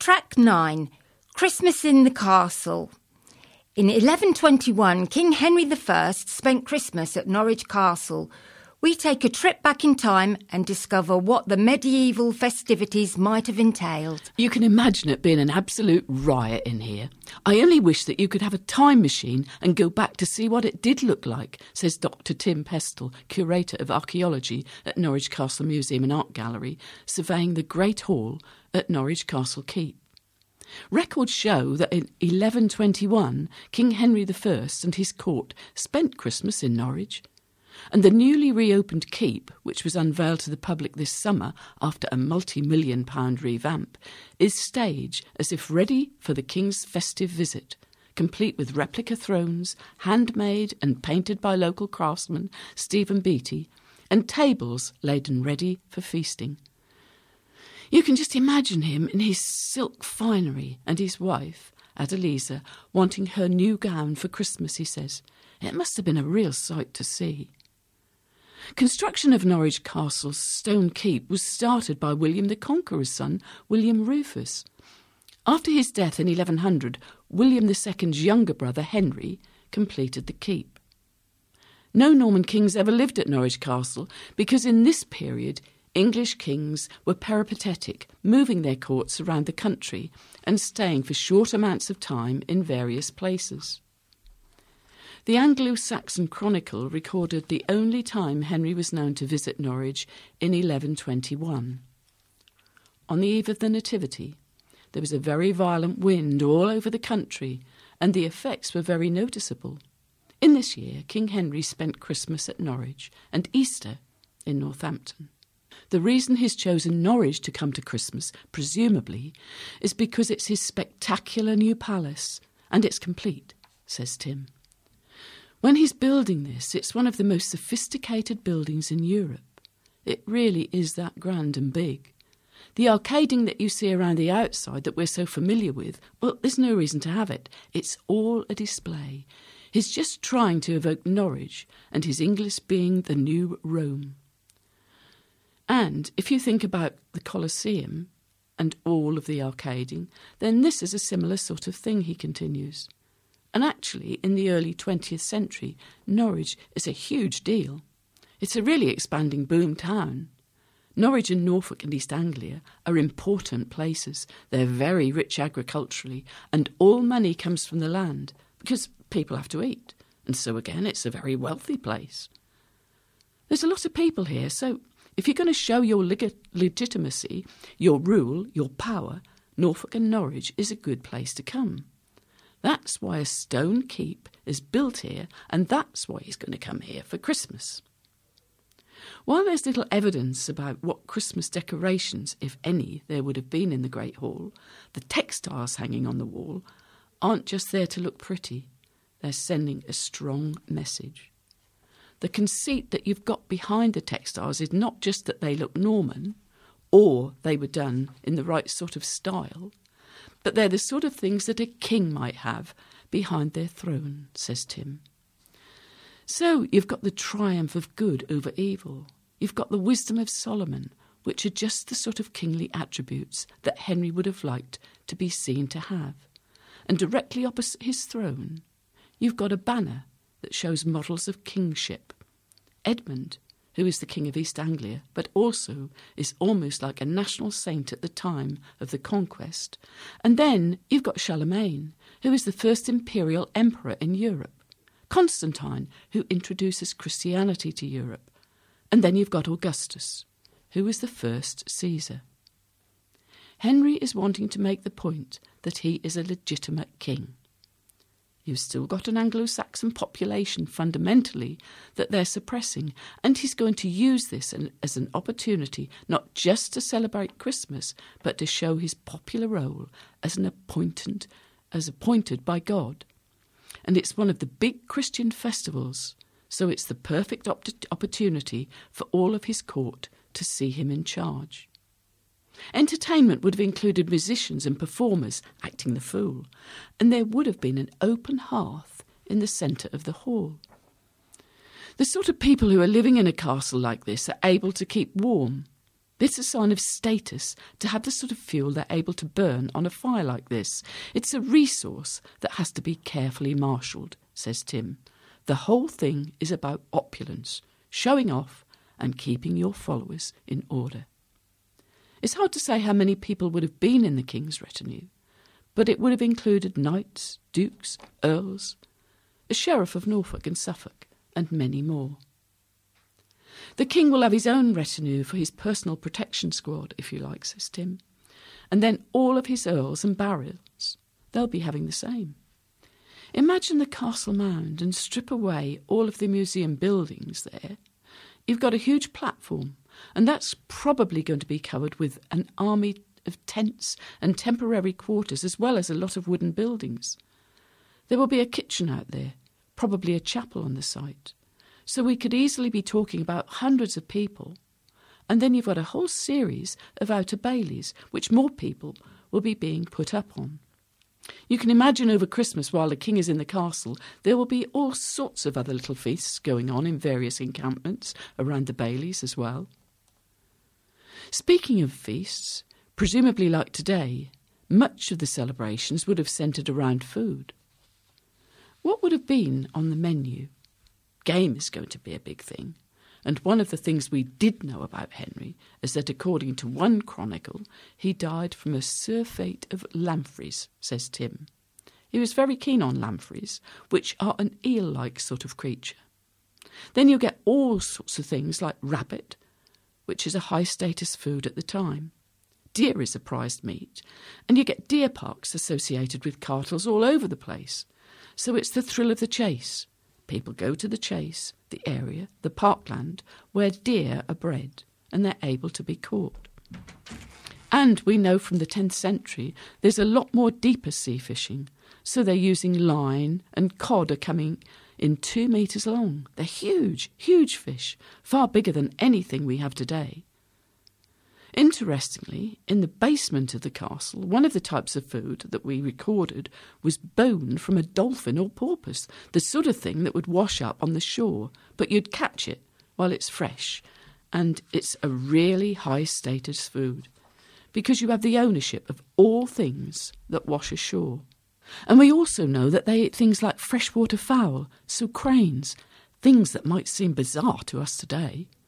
Track 9, Christmas in the Castle. In 1121, King Henry I spent Christmas at Norwich Castle. We take a trip back in time and discover what the medieval festivities might have entailed. You can imagine it being an absolute riot in here. I only wish that you could have a time machine and go back to see what it did look like, says Dr. Tim Pestle, Curator of Archaeology at Norwich Castle Museum and Art Gallery, surveying the Great Hall at Norwich Castle Keep. Records show that in 1121, King Henry I and his court spent Christmas in Norwich. And the newly reopened keep, which was unveiled to the public this summer after a multi-million-pound revamp, is staged as if ready for the king's festive visit, complete with replica thrones, handmade and painted by local craftsman Stephen Beattie, and tables laid and ready for feasting. You can just imagine him in his silk finery and his wife, Adeliza, wanting her new gown for Christmas, he says. It must have been a real sight to see. Construction of Norwich Castle's stone keep was started by William the Conqueror's son, William Rufus. After his death in 1100, William II's younger brother, Henry, completed the keep. No Norman kings ever lived at Norwich Castle because in this period English kings were peripatetic, moving their courts around the country and staying for short amounts of time in various places. The Anglo-Saxon Chronicle recorded the only time Henry was known to visit Norwich in 1121. On the eve of the Nativity, there was a very violent wind all over the country, and the effects were very noticeable. In this year, King Henry spent Christmas at Norwich and Easter in Northampton. The reason he's chosen Norwich to come to Christmas, presumably, is because it's his spectacular new palace, and it's complete, says Tim. When he's building this, it's one of the most sophisticated buildings in Europe. It really is that grand and big. The arcading that you see around the outside that we're so familiar with, well, there's no reason to have it. It's all a display. He's just trying to evoke Norwich and his English being the new Rome. And if you think about the Colosseum and all of the arcading, then this is a similar sort of thing, he continues. And actually, in the early 20th century, Norwich is a huge deal. It's a really expanding boom town. Norwich and Norfolk and East Anglia are important places. They're very rich agriculturally, and all money comes from the land, because people have to eat. And so again, it's a very wealthy place. There's a lot of people here, so if you're going to show your legitimacy, your rule, your power, Norfolk and Norwich is a good place to come. That's why a stone keep is built here, and that's why he's going to come here for Christmas. While there's little evidence about what Christmas decorations, if any, there would have been in the Great Hall, the textiles hanging on the wall aren't just there to look pretty. They're sending a strong message. The conceit that you've got behind the textiles is not just that they look Norman, or they were done in the right sort of style, but they're the sort of things that a king might have behind their throne, says Tim. So you've got the triumph of good over evil. You've got the wisdom of Solomon, which are just the sort of kingly attributes that Henry would have liked to be seen to have. And directly opposite his throne, you've got a banner that shows models of kingship. Edmund, who is the King of East Anglia, but also is almost like a national saint at the time of the conquest. And then you've got Charlemagne, who is the first imperial emperor in Europe. Constantine, who introduces Christianity to Europe. And then you've got Augustus, who is the first Caesar. Henry is wanting to make the point that he is a legitimate king. You've still got an Anglo-Saxon population fundamentally that they're suppressing, and he's going to use this as an opportunity not just to celebrate Christmas, but to show his popular role as appointed by God. And it's one of the big Christian festivals, so it's the perfect opportunity for all of his court to see him in charge. Entertainment would have included musicians and performers acting the fool, and there would have been an open hearth in the centre of the hall. The sort of people who are living in a castle like this are able to keep warm It's a sign of status to have the sort of fuel they're able to burn on a fire like this. It's a resource that has to be carefully marshalled, says Tim. The whole thing is about opulence, showing off and keeping your followers in order. It's hard to say how many people would have been in the king's retinue, but it would have included knights, dukes, earls, a sheriff of Norfolk and Suffolk, and many more. The king will have his own retinue for his personal protection squad, if you like, says Tim. And then all of his earls and barons, they'll be having the same. Imagine the castle mound and strip away all of the museum buildings there. You've got a huge platform, and that's probably going to be covered with an army of tents and temporary quarters, as well as a lot of wooden buildings. There will be a kitchen out there, probably a chapel on the site. So we could easily be talking about hundreds of people. And then you've got a whole series of outer baileys, which more people will be being put up on. You can imagine over Christmas, while the king is in the castle, there will be all sorts of other little feasts going on in various encampments around the baileys as well. Speaking of feasts, presumably like today, much of the celebrations would have centred around food. What would have been on the menu? Game is going to be a big thing, and one of the things we did know about Henry is that, according to one chronicle, he died from a surfeit of lampreys, says Tim. He was very keen on lampreys, which are an eel-like sort of creature. Then you'll get all sorts of things like rabbit, which is a high-status food at the time. Deer is a prized meat, and you get deer parks associated with cartels all over the place. So it's the thrill of the chase. People go to the chase, the area, the parkland, where deer are bred, and they're able to be caught. And we know from the 10th century there's a lot more deeper sea fishing, so they're using line, and cod are coming in 2 metres long. They're huge, huge fish, far bigger than anything we have today. Interestingly, in the basement of the castle, one of the types of food that we recorded was bone from a dolphin or porpoise, the sort of thing that would wash up on the shore, but you'd catch it while it's fresh, and it's a really high-status food, because you have the ownership of all things that wash ashore. And we also know that they ate things like freshwater fowl, so cranes, things that might seem bizarre to us today.